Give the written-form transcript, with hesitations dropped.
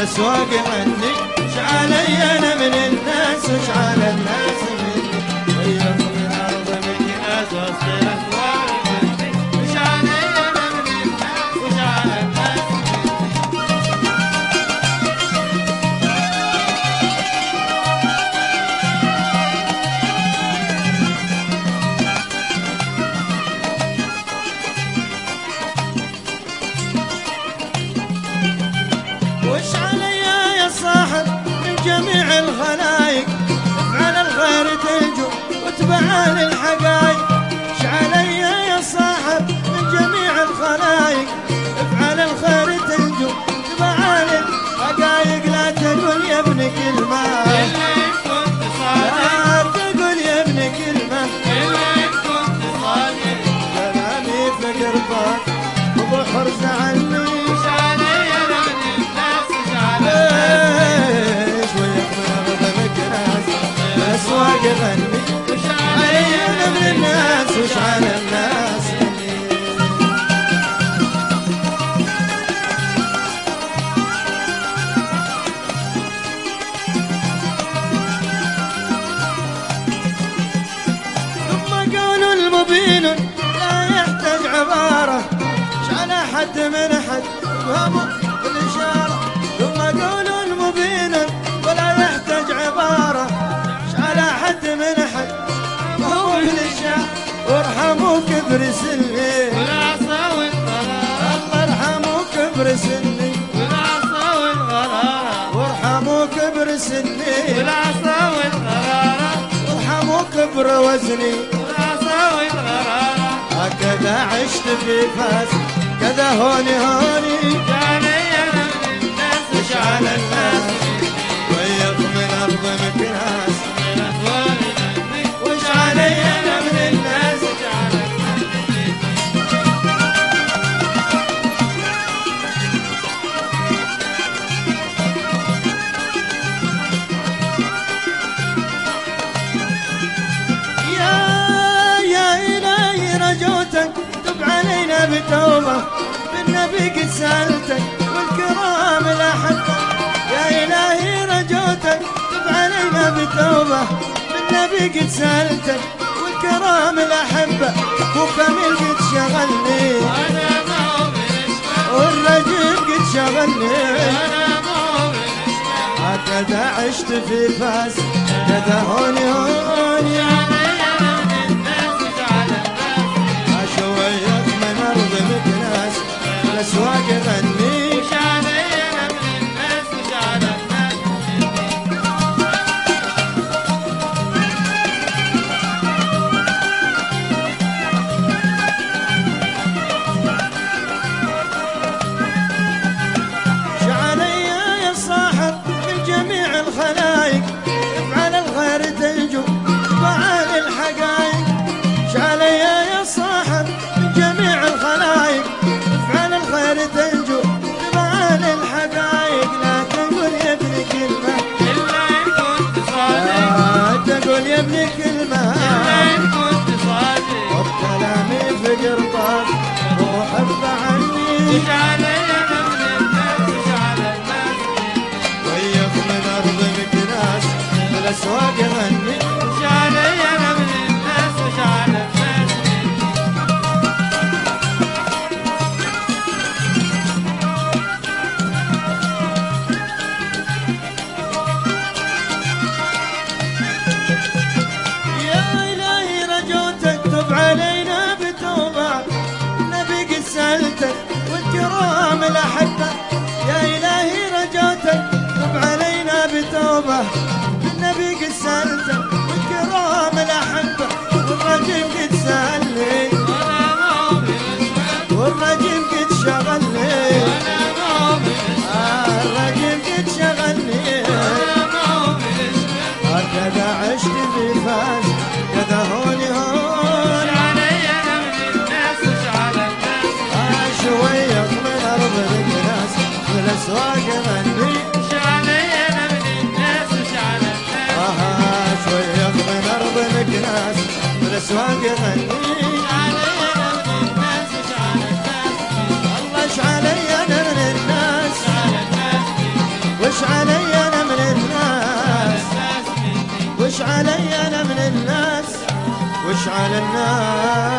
الاسواق عني، وش علي انا من الناس، وش على الناس مني. طيب من ارض مكناس وسط الاسواق عني، وش علي انا من الناس، وش على الناس مني. وش علي يا صاحب من جميع الخلايق، افعل الخير تنجو واتبع الحقايق. وش علي يا صاحب من جميع الخلايق، افعل الخير تنجو واتبع الحقايق. لا تقول يا ابن كلمة إلا إن كنت صادق، لا تقول يا ابن كلمة إلا إن كنت صادق. كلامي فقر ضاق وبحر زعلني، وش علي انا من الناس، وش على الناس. شوية من غضبك ناس الاسواق غني، وش علي انا من الناس، وش على الناس مني. ثم قول المبين لا يحتاج عبارة، وش على حد من حد يفهمه بالإشارة. ثم قول مبين ولا يحتاج عبارة، وش على حد من حد يفهمه بالإشارة. وارحموا كبر سني والعصا والغرارة، الله ارحموا كبر سني والعصا والغرارة. وارحموا كبر سني والعصا والغرارة، وارحموا كبر وزني والعصا والغرارة. هكذا عشت في فاس كذا هوني هوني، وش علي انا من الناس، وش على الناس. ويق من ارض مكناس وش علي انا من الناس، وش على الناس. يا الهي رجوتك تب علينا بتوبة، بالنبي قد سألتك والكرام الأحبة. يا إلهي رجوتك تب علينا بتوبة، بالنبي قد سألتك والكرام الأحبة. وكمل قد شغلني والرجيم قد شغلني، هكذا عشت في فاس كذا هوني هوني. شوية من أرض مكناس الأسواق غني، وش علي أنا من الناس، وش على الناس مني. وش علي يا صاحب من جميع الخلايق، افعل الخير تنجو واتبع الحقايق. وش علي يا صاحب من جميع الخلايق، افعل الخير تنجو واتبع الحقايق. لا تقول يا ابن كلمة إلا إن كنت صادق، لا تقول يا ابن كلمة إلا إن كنت صادق. وبكلامي فقر طاق وحب عني، وش علي انا من الناس، وش على الناس. ويق من ارض مكناس الاسواق غني، وش علي انا من الناس، وش على الناس. يا إلهي رجوتك تب علينا بتوبة، النبي قد سألتك والكرام الأحبة. يا إلهي رجوتك تب علينا بتوبة، النبي قد سألتك والكرام الأحبة. والرجيم قد سألني والرجيم قد شغلني، الرجيم قد شغلني. هكذا عشت في فاس كذا هوني هون. علي انا من الناس، وش على الناس. شوية من ارض الناس والاسواق غني، وش علي انا من الناس، وش على الناس. شوية من ارض الناس والاسواق غني، وش علي انا من الناس، وش على الناس. والله وش علي انا من الناس، للناس